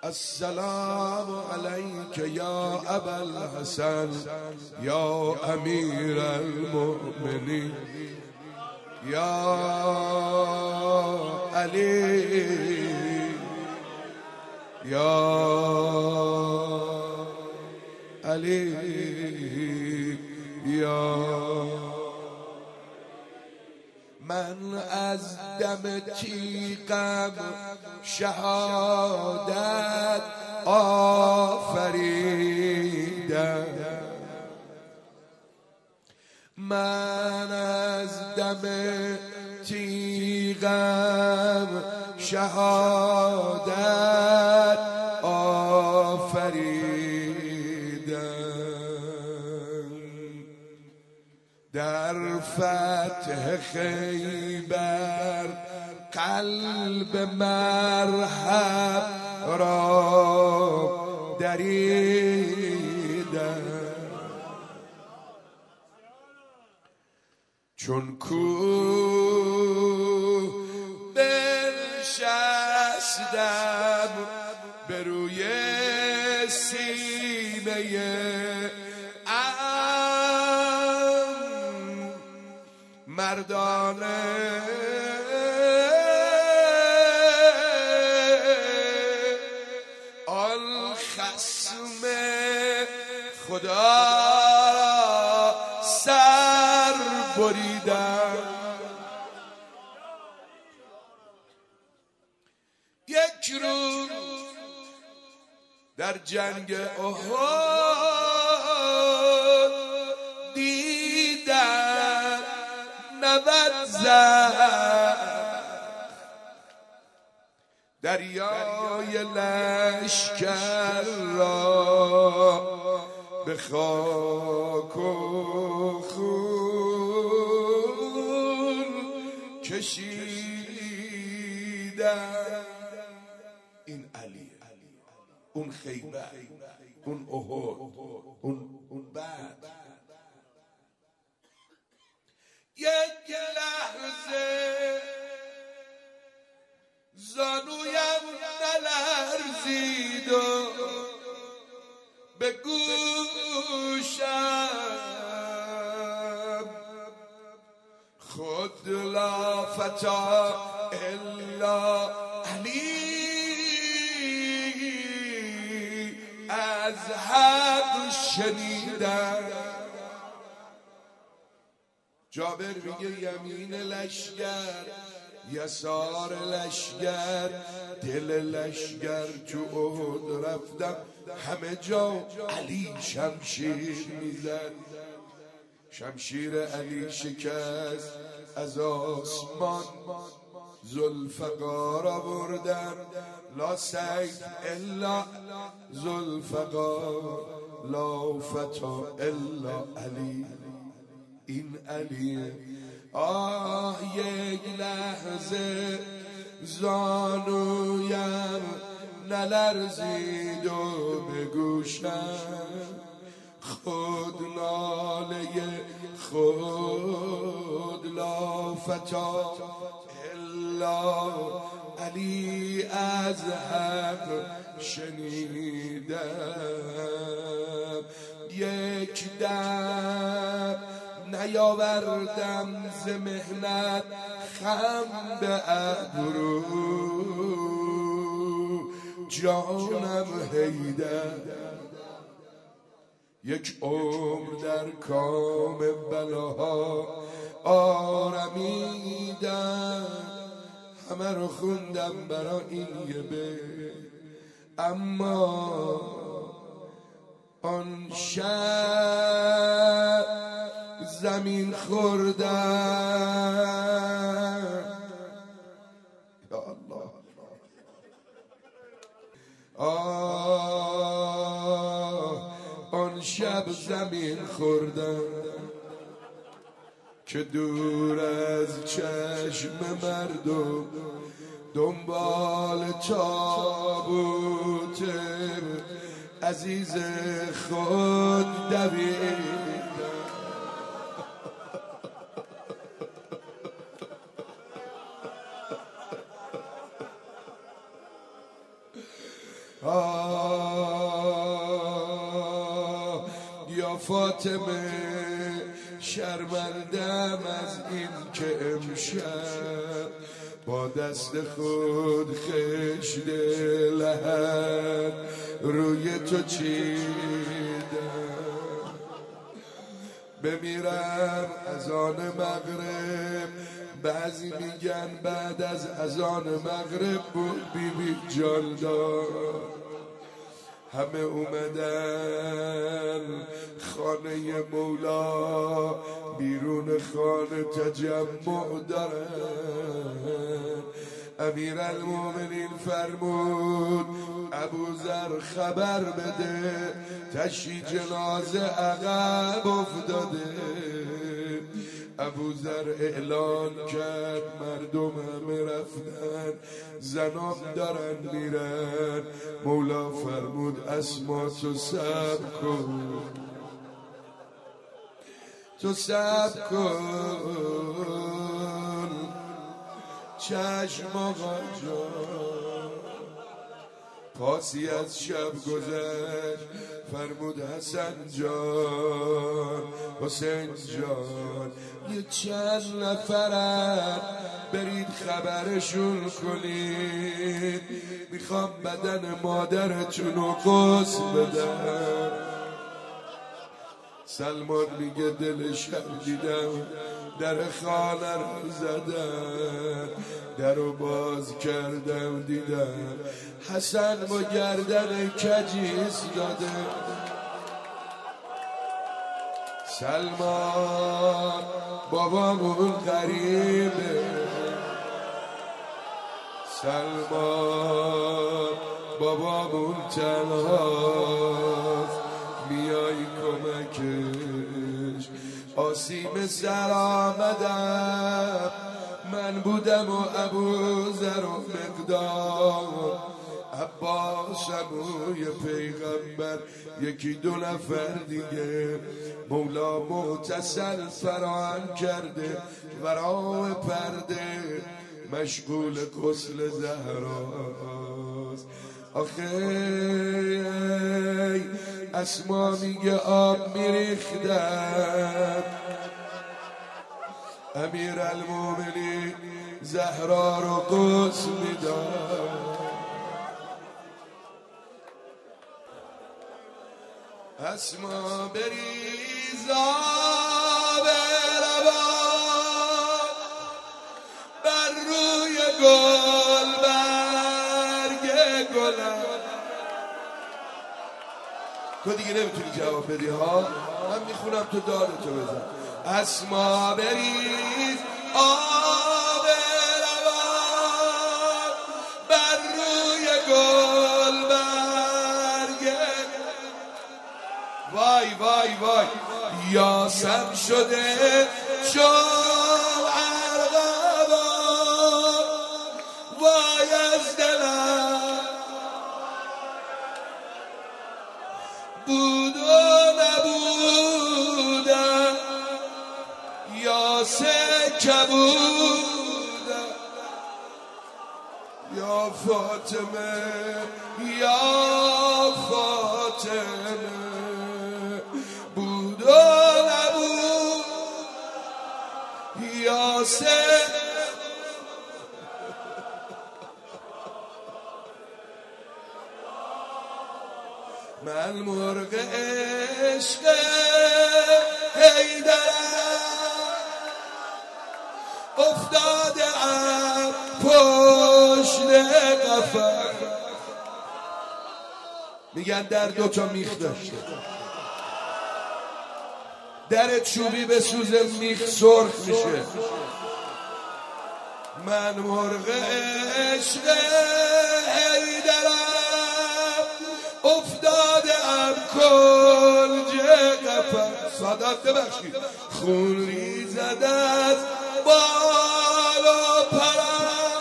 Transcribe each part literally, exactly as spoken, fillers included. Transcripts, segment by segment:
السلام عليك يا أبا الحسن يا أمير المؤمنين يا علي يا علي يا من از دم تیغم شهادت آفریدم من از دم تیغم شهادت آفریدم در فتح خیبر قلب مرحب را دریدم چون کوه بنشستم به روی سینه ام مردانه آن خصم خدا را سر بریدم یک روز در جنگ احد دیدم نبرد زد دریای لشکر را به خاک و خون کشیدم. این علی، اون خیبر، اون احد، اون اون بعد یک لحظه زانویم نلرزید و به گوشم خود لا فتا الا علی از حق شنیدم. جابر میگه یمین لشگر یسار لشگر دل لشگر تو احد رفتم همه جا علی شمشیر میزد. شمشیر علی شکست از آسمان ذوالفقار آوردن لا سید الا ذوالفقار لا فتا الا علی. این علیه. آه یک لحظه زانویم نلرزید و به گوشم خود ناله خود لا فتا الا علی از حق شنیدم. یک دم نیاوردم ز محنت خم به ابرو جانم حیدر یک عمر در کام بلاها آرمیدم همه رو خوندم برا این یه بیت اما آن شب زمین خوردم یا الله آه آن شب زمین خوردم که دور از چشم مردم دنبال تابوت عزیز خود دوید. آه یا فاطمه شرمندم از این که امشب با دست خود خشت لحد روی تو چیدم. بمیرم از آن مغرب، بعضی میگن بعد از اذان مغرب بود بی بی جان دار. همه اومدن خانه مولا، بیرون خانه تجمع دارن. امیرالمومنین فرمود ابوذر خبر بده تشی جنازه عقب افتاده. ابوذر اعلان کرد مردم همه رفتن، زنان دارن میرن. مولا فرمود اسما تو صبر کن، تو صبر کن. چشم آقا جان پاسی از شب گذشت، فرمود حسن جان حسین جان یه چند نفرن برید خبرشون کنید، میخوام بدن مادرتونو غسل بدن. سلمان میگه دلش دیدم در خانه رو زدن، در رو باز کردم دیدم حسن با گردن کجیس داده. سلمان بابامون غریبه، سلمان بابامون تنهاست، میای کمکش. آسیم سر آمدم من بودم و ابوذر و مقدام، عباس عموی پیغمبر یکی دو نفر دیگه. مولا متصل فراهم کرده ورای پرده، مشغول غسل زهراست. آخه اسما میگه آب میریختم، امیرالمومنین زهرا رو غسل میداد. اسما بریز آب روان بر روی گل برگ گلم. تو دیگه نمیتونی جواب بدی ها، من میخونم تو دادتو بزن. اسما بریز آب روان بر روی گل برگ. وای وای وای یاسم شده چون ارغوان، وای از دلم بود و نبودم، یاسه کبودم. یا فاطمه یا فاطمه بود و نبود، یاسه من مرغ عشق حیدرم افتاده ام پشت قفس. میگن در دوتا میخ داشته، در چوبی به سوز میخ سرخ میشه. من مرغ عشق حیدرم افتاده ام کنج قفس. سادات ببخشید خون ریزد از بال و پرم،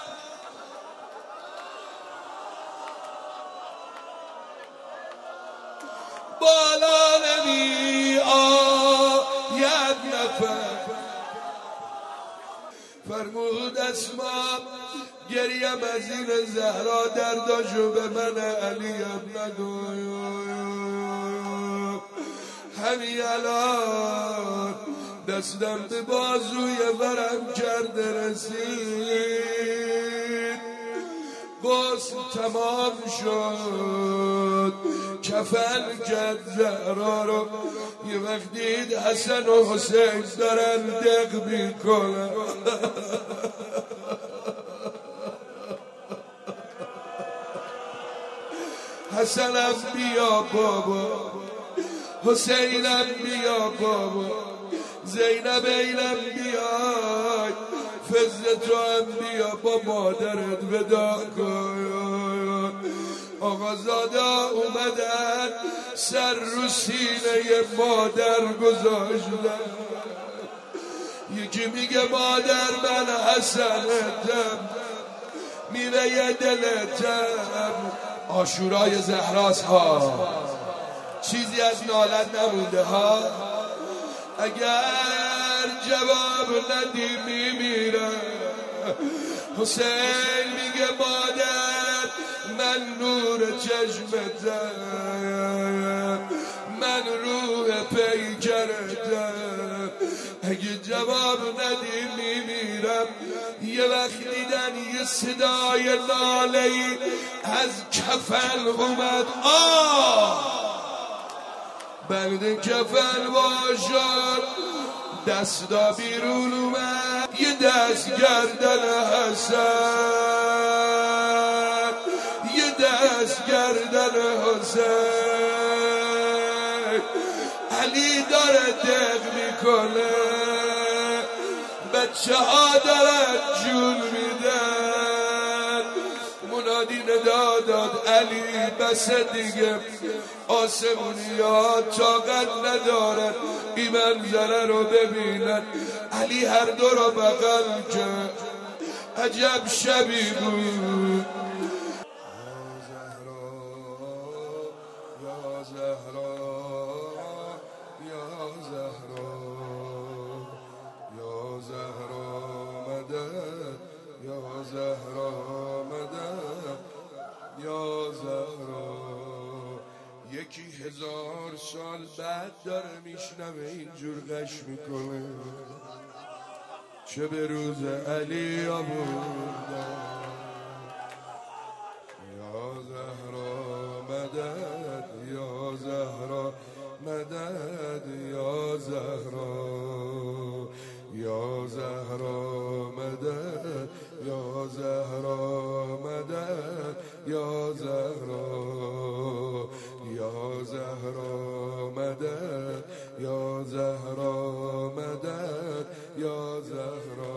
بالا نمی آید نفر. فرمود اسما گریم از این زهرا درداشو به من علیم نگو همین الان دستم به بازوی ورم کرده رسید غسل تمام شد کفن کرد زهرا رو یه وقت دید حسن و حسین دارن دق میکنن حسنم بیا بابا حسینم بیا بابا زینب اینم بیای فضل تو هم بیا با مادرت ودا کن آقازاده اومدن سر رو سینه مادر گذاشتن یکی میگه مادر من حسنتم میوه دلتم عاشورای زهراس ها چیزی از نالت نمونده ها اگر جواب ندی میمیرم حسین میگه مادر من نور چشمتم من روح پیکرتم اگه جواب ندی میمیرم یه وقت دیدن یه صدای ناله‌ای از کفن اومد آه بند کفن باشد دستا بیرون اومد یه دست گردن حسن یه دست گردن حسین علی داره دق میکنه بچه ها دارن جون میدن منادی ندا داد علی بس دیگه آسمونی ها طاقت ندارن این منظره رو ببینن علی هر دو رو بغل کرد عجب شبی بود یا زهرا یا زهرا یا زهرا مدد یا زهرا مدد یا زهرا یکی هزار سال بعد داره میشنوه اینجور غش میکنه چه به روز علی آوردن یا زهرا مدد یا زهرا مدد یا زهرا یا زهرا مدد یا زهرا مدد یا زهرا یا زهرا مدد یا زهرا مدد یا زهرا